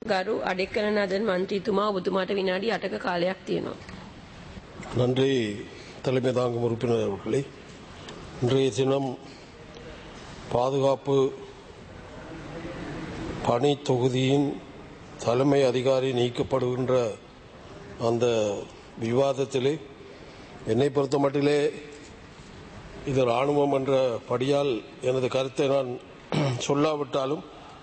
ගරු අඩෙක්කලනදන් මන්ත්‍රීතුමා ඔබතුමාට විනාඩි 8ක කාලයක් තියෙනවා. நன்றி தலைமை தாங்கும் உறுப்பினர் அவர்களே. இன்றைய தினம் பாதுகாப்பு பணி தொகுதியின் தலைமை அதிகாரி நீக்கப்படுகின்ற அந்த விவாதத்திலே என்னை பொறுத்த மட்டிலே இது இராணுவம் என்ற படியால் எனது கருத்தை நான் சொல்லாவிட்டாலும்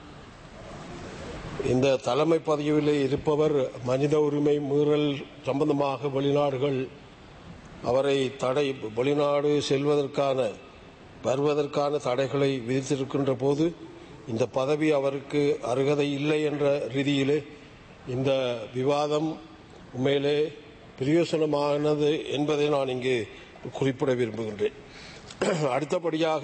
இந்த தலைமை பதவியில் இருப்பவர் மனித உரிமை மீறல் சம்பந்தமாக வெளிநாடுகள் அவரை வெளிநாடு வருவதற்கான தடைகளை விதித்திருக்கின்ற போது இந்த பதவி அவருக்கு அருகதை இல்லை என்ற ரீதியிலே இந்த விவாதம் உண்மையிலே பிரயோசனமானது என்பதை நான் இங்கே குறிப்பிட விரும்புகின்றேன். அடுத்தபடியாக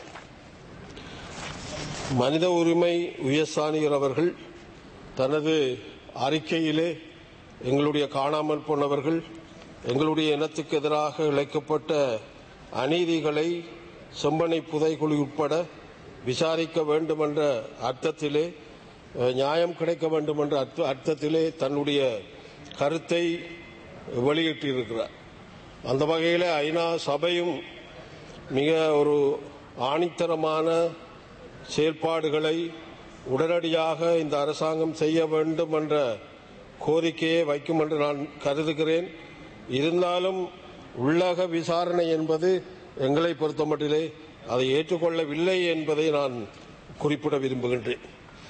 மனித உரிமை உயர்ஸ்தானிகர் அவர்கள் தனது அறிக்கையிலே எங்களுடைய காணாமல் போனவர்கள் எங்களுடைய இனத்துக்கு எதிராக இழைக்கப்பட்ட அநீதிகளை செம்பனை புதைக்குழி உட்பட விசாரிக்க வேண்டும் என்ற அர்த்தத்திலே நியாயம் கிடைக்க வேண்டும் என்ற அர்த்தத்திலே தன்னுடைய கருத்தை வெளியிட்டிருக்கிறார். அந்த வகையில் ஐநா சபையும் மிக ஒரு ஆணித்தரமான செயல்பாடுகளை உடனடியாக இந்த அரசாங்கம் செய்ய வேண்டும் என்ற கோரிக்கையை வைக்கும் என்று நான் கருதுகிறேன். இருந்தாலும் உள்ளக விசாரணை என்பது எங்களை பொறுத்தமட்டிலே அதை ஏற்றுக்கொள்ளவில்லை என்பதை நான் குறிப்பிட விரும்புகின்றேன்.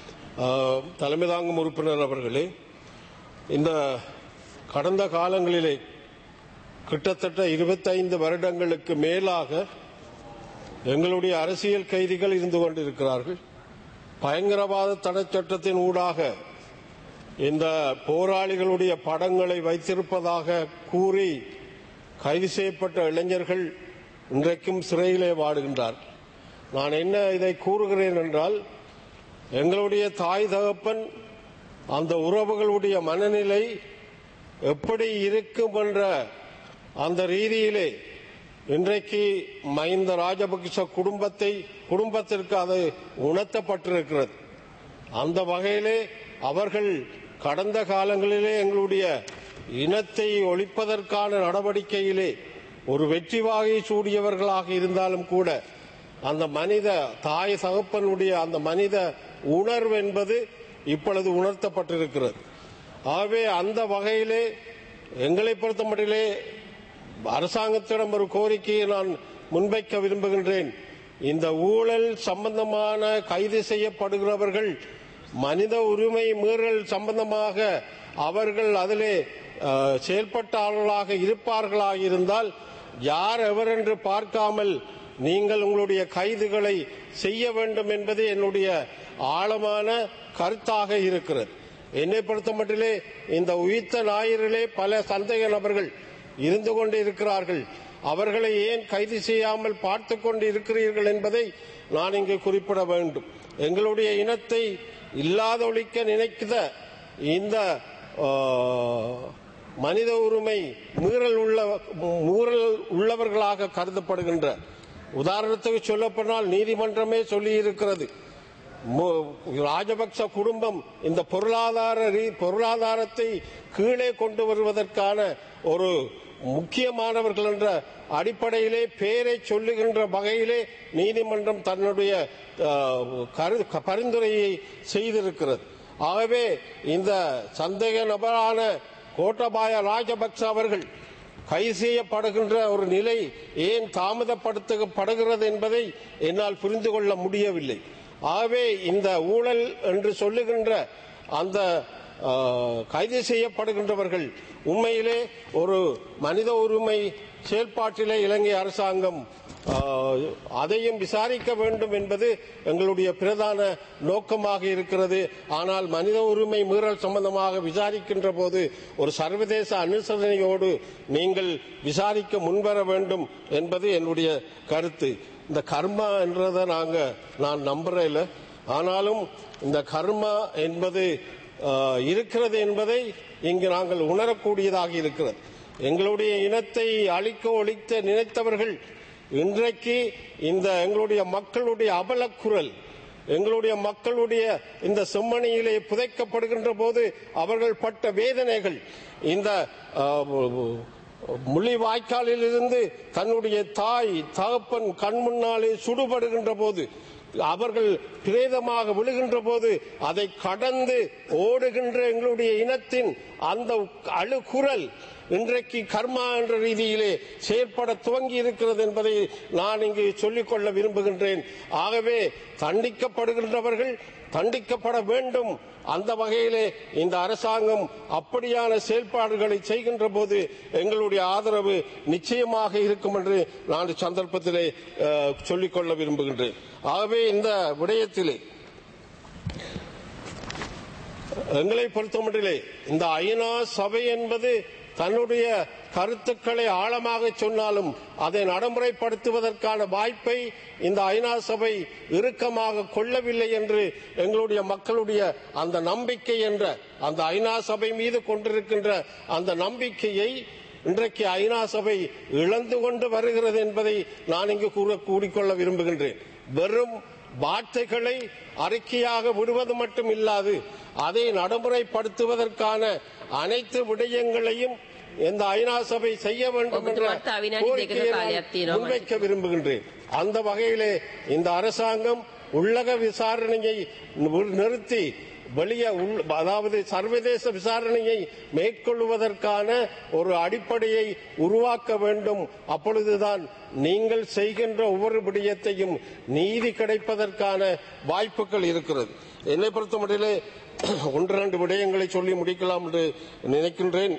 தலைமை தாங்கும் உறுப்பினர் அவர்களே, இந்த கடந்த காலங்களிலே கிட்டத்தட்ட 25 வருடங்களுக்கு மேலாக எங்களுடைய அரசியல் கைதிகள் இருந்து கொண்டிருக்கிறார்கள். பயங்கரவாத தடை சட்டத்தின் ஊடாக இந்த போராளிகளுடைய படங்களை வைத்திருப்பதாக கூறி கைது செய்யப்பட்ட இளைஞர்கள் இன்றைக்கும் சிறையிலே வாடுகின்றார். நான் என்ன இதை கூறுகிறேன் என்றால், எங்களுடைய தாய் தகப்பன் அந்த உறவுகளுடைய மனநிலை எப்படி இருக்கும் என்ற அந்த ரீதியிலே இன்றைக்கு மஹிந்த ராஜபக்ஷ குடும்பத்திற்கு அது உணர்த்தப்பட்டிருக்கிறது. அந்த வகையிலே அவர்கள் கடந்த காலங்களிலே எங்களுடைய இனத்தை ஒழிப்பதற்கான நடவடிக்கையிலே ஒரு வெற்றி வாகை சூடியவர்களாக இருந்தாலும் கூட அந்த மனித தாய் தகப்பனுடைய அந்த மனித உணர்வு என்பது இப்பொழுது உணர்த்தப்பட்டிருக்கிறது. ஆகவே அந்த வகையிலே எங்களை பொறுத்தமட்டிலே அரசாங்கத்திடம் ஒரு கோரிக்கையை நான் முன்வைக்க விரும்புகின்றேன். இந்த ஊழல் சம்பந்தமான கைது செய்யப்படுகிறவர்கள் மனித உரிமை மீறல் சம்பந்தமாக அவர்கள் அதிலே செயல்பட்டாளர்களாக இருப்பார்களாக இருந்தால் யார் எவர் என்று பார்க்காமல் நீங்கள் உங்களுடைய கைதுகளை செய்ய வேண்டும் என்பது என்னுடைய ஆழமான கருத்தாக இருக்கிறது. என்னை பொறுத்தமட்டிலே இந்த உயிர்த்த ஞாயிறிலே பல சந்தேக நபர்கள் இருந்து கொண்டு இருக்கிறார்கள். அவர்களை ஏன் கைது செய்யாமல் பார்த்து கொண்டு இருக்கிறீர்கள் என்பதை நான் இங்கு குறிப்பிட வேண்டும். எங்களுடைய இனத்தை இல்லாதொழிக்க நினைக்கிற இந்த மனித உரிமை மீறல் உள்ளவர்களாக கருதப்படுகின்ற, உதாரணத்துக்கு சொல்லப்போனால் நீதிமன்றமே சொல்லி இருக்கிறது, ராஜபக்ச குடும்பம் இந்த பொருளாதாரத்தை கீழே கொண்டு வருவதற்கான ஒரு முக்கியமானவர்கள் என்ற அடிப்படையிலே பெயரை சொல்லுகின்ற வகையிலே நீதிமன்றம் தன்னுடைய பரிந்துரையை செய்திருக்கிறது. ஆகவே இந்த சந்தேக நபரான கோட்டாபய ராஜபக்ச அவர்கள் கைது செய்யப்படுகின்ற ஒரு நிலை ஏன் தாமதப்படுத்தப்படுகிறது என்பதை என்னால் புரிந்து கொள்ள முடியவில்லை. ஆகவே இந்த ஊழல் என்று சொல்லுகின்ற அந்த கைது செய்யப்படுகின்றவர்கள் உண்மையிலே ஒரு மனித உரிமை செயல்பாட்டிலே இலங்கை அரசாங்கம் அதையும் விசாரிக்க வேண்டும் என்பது எங்களுடைய பிரதான நோக்கமாக இருக்கிறது. ஆனால் மனித உரிமை மீறல் சம்பந்தமாக விசாரிக்கின்ற போது ஒரு சர்வதேச அனுசரணையோடு நீங்கள் விசாரிக்க முன்வர வேண்டும் என்பது என்னுடைய கருத்து. இந்த கர்மா என்றதை நான் நம்புறேன். ஆனாலும் இந்த கர்மா என்பது இருக்கிறது என்பதை இங்கு நாங்கள் உணரக்கூடியதாக இருக்கிறது. எங்களுடைய இனத்தை ஒழிக்க நினைத்தவர்கள் இன்றைக்கு இந்த எங்களுடைய மக்களுடைய அவலக்குரல் எங்களுடைய மக்களுடைய இந்த செம்மணியிலே புதைக்கப்படுகின்ற போது அவர்கள் பட்ட வேதனைகள், இந்த முள்ளிவாய்க்காலில் இருந்து தன்னுடைய தாய் தகப்பன் கண் முன்னாலே சுடுபடுகின்ற போது, அவர்கள் பிரேதமாக விழுகின்ற போது அதை கடந்து ஓடுகின்ற எங்களுடைய இனத்தின் அந்த அழுகுரல் இன்றைக்கு கர்மா என்ற ரீதியிலே செயற்பட துவங்கி இருக்கிறது என்பதை நான் இங்கு சொல்லிக்கொள்ள விரும்புகின்றேன். ஆகவே தண்டிக்கப்படுகின்றவர்கள் தண்டிக்கப்பட வேண்டும். அந்த வகையிலே இந்த அரசாங்கம் அப்படியான செயல்பாடுகளை செய்கின்ற போது எங்களுடைய ஆதரவு நிச்சயமாக இருக்கும் என்று நான் சந்தர்ப்பத்திலே சொல்லிக்கொள்ள விரும்புகின்றேன். ஆகவே இந்த விடயத்திலே எங்களை பொறுத்தமட்டிலே இந்த ஐநா சபை என்பது தன்னுடைய கருத்துக்களை ஆழமாக சொன்னாலும் அதை நடைமுறைப்படுத்துவதற்கான வாய்ப்பை இந்த ஐநா சபை இறுக்கமாக கொள்ளவில்லை என்று எங்களுடைய மக்களுடைய அந்த நம்பிக்கை என்ற அந்த ஐநா சபை மீது கொண்டிருக்கின்ற அந்த நம்பிக்கையை இன்றைக்கு ஐநா சபை இழந்து கொண்டு வருகிறது என்பதை நான் இங்கு கூறிக்கொள்ள விரும்புகின்றேன். வெறும் வார்த்தைகளை அறிக்கையாக விடுவது மட்டும் இல்லாது அதை நடைமுறைப்படுத்துவதற்கான அனைத்து விடயங்களையும் இந்த ஐநா சபை செய்ய வேண்டும் என்ற கோரிக்கையை முன்வைக்க விரும்புகின்றேன். அந்த வகையிலே இந்த அரசாங்கம் உள்ளக விசாரணையை நிறுத்தி வெளியே அதாவது சர்வதேச விசாரணையை மேற்கொள்வதற்கான ஒரு அடிப்படையை உருவாக்க வேண்டும். அப்பொழுதுதான் நீங்கள் செய்கின்ற ஒவ்வொரு விடயத்தையும் நீதி கிடைப்பதற்கான வாய்ப்புகள் இருக்கிறது. என்னை பொறுத்தமட்டிலே ஒன்று இரண்டு விடயங்களை சொல்லி முடிக்கலாம் என்று நினைக்கின்றேன்.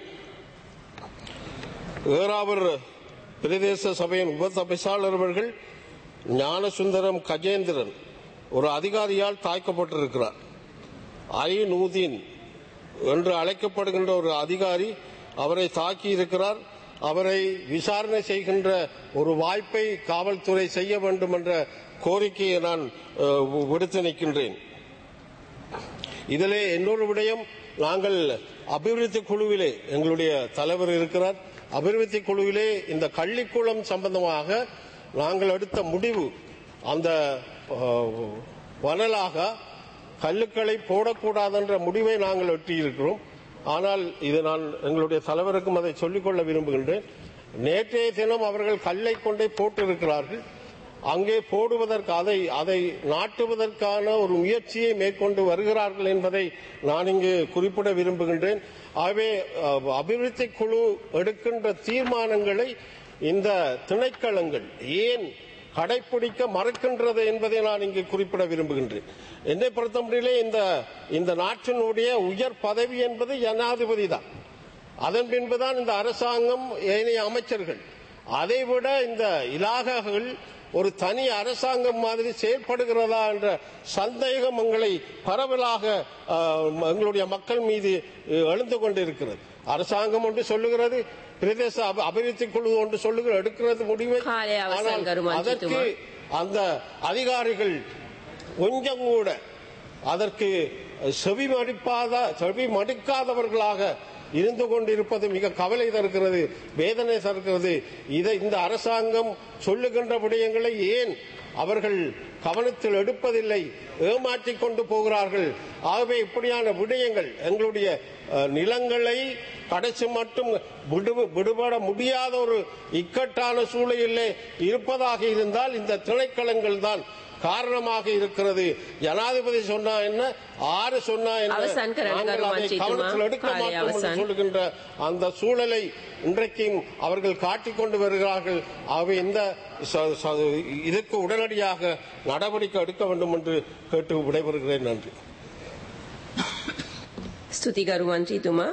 ஏறாவூர் பிரதேச சபையின் உபதவிசாளர் அவர்கள் ஞானசுந்தரம் கஜேந்திரன் ஒரு அதிகாரியால் தாக்கப்பட்டிருக்கிறார். ஐநூதீன் என்று அழைக்கப்படுகின்ற ஒரு அதிகாரி அவரை தாக்கி இருக்கிறார். அவரை விசாரணை செய்கின்ற ஒரு வாய்ப்பை காவல்துறை செய்ய வேண்டும் என்ற கோரிக்கையை நான் விடுத்து நிற்கின்றேன். இதிலே இன்னொரு விடயம், நாங்கள் அபிவிருத்தி குழுவிலே எங்களுடைய தலைவர் இருக்கிறார். அபிவிருத்தி குழுவிலே இந்த கள்ளிக்குளம் சம்பந்தமாக நாங்கள் எடுத்த முடிவு, அந்த வனலாக கல்லுக்களை போடக்கூடாது என்ற முடிவை நாங்கள் எட்டியிருக்கிறோம். ஆனால் இது நான் எங்களுடைய தலைவருக்கும் அதை சொல்லிக்கொள்ள விரும்புகின்றேன். நேற்றைய தினம் அவர்கள் கல்லை கொண்டே போட்டிருக்கிறார்கள். அங்கே போடுவதற்கு அதை நாட்டுவதற்கான ஒரு முயற்சியை மேற்கொண்டு வருகிறார்கள் என்பதை நான் இங்கு குறிப்பிட விரும்புகின்றேன். ஆகவே அபிவிருத்தி குழு எடுக்கின்ற தீர்மானங்களை இந்த திணைக்களங்கள் ஏன் கடைபிடிக்க மறுக்கின்றது என்பதை நான் இங்கு குறிப்பிட விரும்புகின்றேன். என்னை பொறுத்தமட்டிலே இந்த நாட்டினுடைய உயர் பதவி என்பது ஜனாதிபதி தான். அதன் பின்புதான் இந்த அரசாங்கம், ஏனைய அமைச்சர்கள். அதைவிட இந்த இலாகாக்கள் ஒரு தனி அரசாங்கம் மாதிரி செயல்படுகிறதா என்ற சந்தேகம் எங்களை பரவலாக எங்களுடைய மக்கள் மீது எழுந்து கொண்டிருக்கிறது. அரசாங்கம் ஒன்று சொல்லுகிறது, பிரதேச அபிவிருத்தி குழு ஒன்று சொல்லுகிறது, எடுக்கிறது முடிவை. அதற்கு அந்த அதிகாரிகள் கொஞ்சம் கூட அதற்கு செவி மடுக்காதவர்களாக இருந்து கொண்டிருப்பது மிக கவலை தருகிறது, வேதனை தருகிறது. இந்த அரசாங்கம் சொல்லுகின்ற விடயங்களை ஏன் அவர்கள் கவனத்தில் எடுப்பதில்லை, ஏமாற்றிக் கொண்டு போகிறார்கள். ஆகவே இப்படியான விடயங்கள் எங்களுடைய நிலங்களை கடைசி மட்டும் விடுபட முடியாத ஒரு இக்கட்டான சூழலிலே இருப்பதாக இருந்தால் இந்த திணைக்களங்கள் தான் காரணமாக இருக்கிறது. ஜனாதிபதி சொன்னா என்ன, ஆறு சொன்னா என்ன, கவனத்தில் எடுக்க மாட்டோம் என்று சொல்லுகின்ற அந்த சூழலை இன்றைக்கும் அவர்கள் காட்டிக்கொண்டு வருகிறார்கள். ஆகவே இதற்கு உடனடியாக நடவடிக்கை எடுக்க வேண்டும் என்று கேட்டு விடைபெறுகிறேன். நன்றி. ස්තුති ගරු මන්ත්‍රීතුමා.